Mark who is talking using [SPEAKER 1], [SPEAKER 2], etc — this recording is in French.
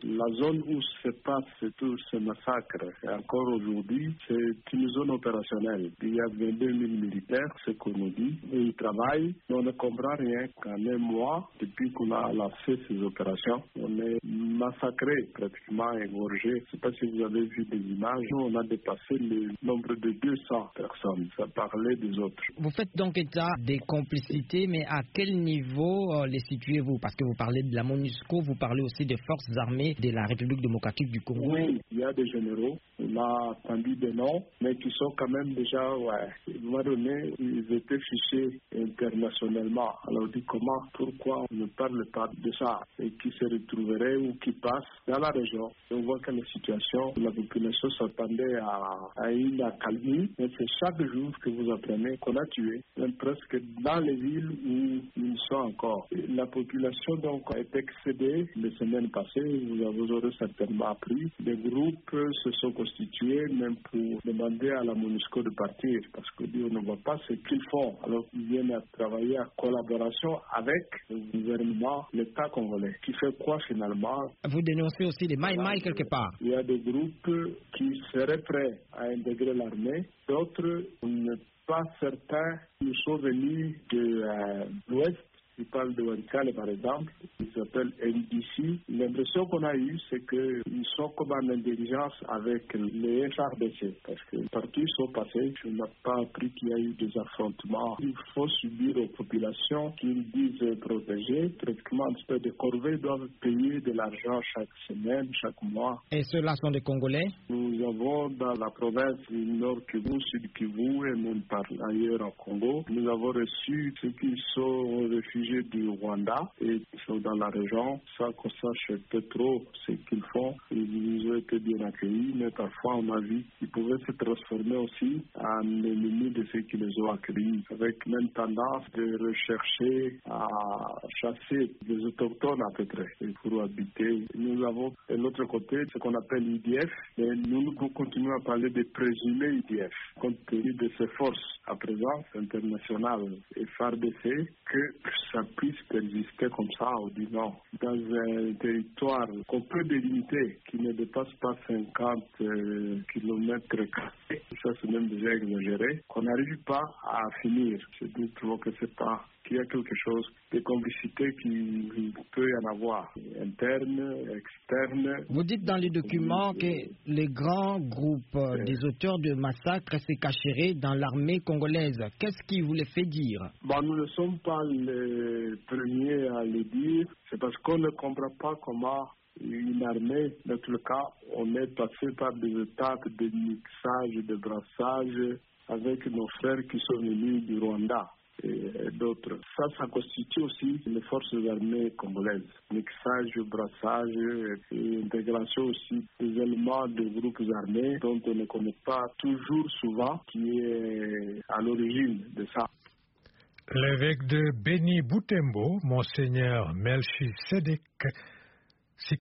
[SPEAKER 1] La zone où se passe tous ces massacres, et encore aujourd'hui, c'est une zone opérationnelle. Il y a 22 000 militaires, ce qu'on nous dit, et ils travaillent, mais on ne comprend rien qu'en un mois, depuis qu'on a lancé ces opérations, on est massacré, pratiquement égorgé. Je ne sais pas si vous avez vu des images, on a dépassé le nombre de 200 personnes, ça parlait des autres.
[SPEAKER 2] Vous faites donc état des complicités, mais à quel niveau les situez-vous? Parce que vous parlez de la MONUSCO, vous parlez aussi des forces armées de la République démocratique du Congo.
[SPEAKER 1] Oui, il y a des généraux, on a entendu des noms, mais qui sont quand même déjà, à un moment donné, ils étaient fichés internationalement. Alors on dit comment, pourquoi on ne parle pas de ça, et qui se retrouveraient ou qui passent dans la région. On voit que la situation, la population s'attendait à une accalmie, mais c'est chaque jour que vous apprenez qu'on a tué, même presque dans les villes où ils sont encore. Et la population donc a été excédée les semaines passées, vous aurez certainement appris. Des groupes se sont constitués même pour demander à la MONUSCO de partir, parce qu'on ne voit pas ce qu'ils font, alors qu'ils viennent à travailler en collaboration avec le gouvernement, l'État congolais, qui fait quoi finalement?
[SPEAKER 2] Vous dénoncez aussi les Maï-Maï quelque part.
[SPEAKER 1] Il y a des groupes qui seraient prêts à intégrer l'armée, d'autres ne pas certains. Ils sont venus de l'Ouest. Il parle de Wankale par exemple, il s'appelle NDC. L'impression qu'on a eue, c'est qu'ils sont comme en intelligence avec les FRDC, parce que partout ils sont passés, je n'ai pas appris qu'il y a eu des affrontements. Il faut subir aux populations qu'ils disent protéger. Pratiquement, un peu de corvées doivent payer de l'argent chaque semaine, chaque mois.
[SPEAKER 2] Et ceux-là sont des Congolais?
[SPEAKER 1] Nous avons dans la province du Nord Kivu, Sud Kivu et même par ailleurs en Congo, nous avons reçu ceux qui sont réfugiés du Rwanda et qui sont dans la région, sans qu'on sache peut-être trop ce qu'ils font. Ils ont été bien accueillis, mais parfois on a vu qu'ils pouvaient se transformer aussi en ennemis de ceux qui les ont accueillis, avec même tendance de rechercher à chasser les autochtones à peu près pour habiter. Nous avons de l'autre côté ce qu'on appelle IDF, et nous continuons à parler de présumés IDF, compte tenu de ces forces à présence internationale et FARDC, que ça puisse persister comme ça, on dit non. Dans un territoire qu'on peut délimiter, qui ne dépasse pas 50 km², ça c'est même déjà exagéré, qu'on n'arrive pas à finir. Je dis toujours que c'est pas qu'il y a quelque chose de complicité qui peut y en avoir, interne, externe.
[SPEAKER 2] Vous dites dans les documents que les grands groupes des auteurs de massacres se cacheraient dans l'armée congolaise. Qu'est-ce qui vous les fait dire?
[SPEAKER 1] Nous ne sommes pas les premiers à le dire. C'est parce qu'on ne comprend pas comment une armée, dans tout le cas, on est passé par des étapes de mixage, de brassage avec nos frères qui sont venus du Rwanda et d'autres. Ça constitue aussi les forces armées congolaises. Mixage, brassage et intégration aussi des éléments de groupes armés dont on ne connaît pas toujours souvent qui est à l'origine de ça.
[SPEAKER 3] L'évêque de Béni Boutembo, Monseigneur Melchisedek